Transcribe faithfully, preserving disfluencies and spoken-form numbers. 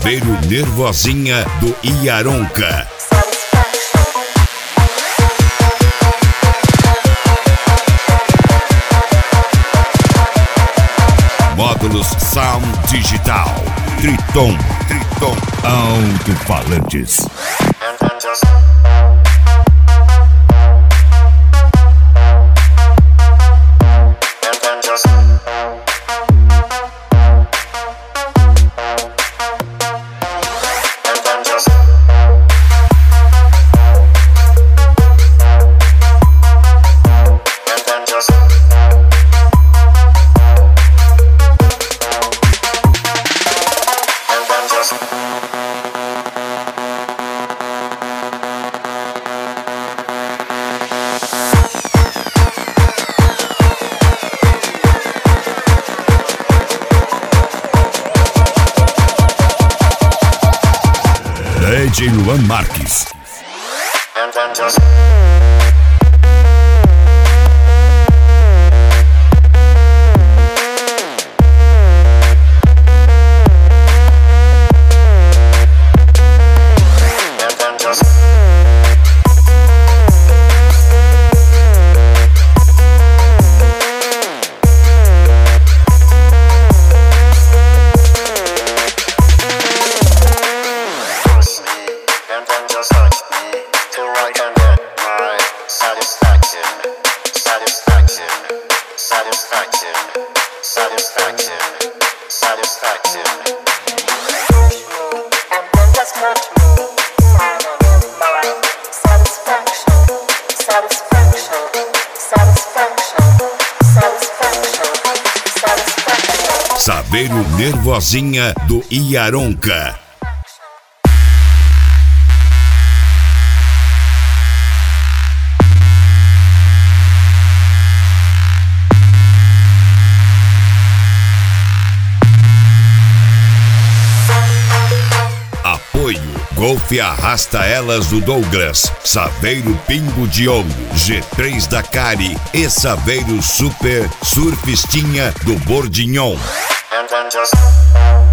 Saveiro Nervosinha do Iaronca. Módulos Sound Digital. Triton. Triton. Alto-falantes. D J Luan Marques. Saveiro Nervosinha do Iaronca. Apoio Golfe Arrasta Elas do Douglas, Saveiro Pingo de Ouro, G três da Cari e Saveiro Super Surfistinha do Bordignon. And then just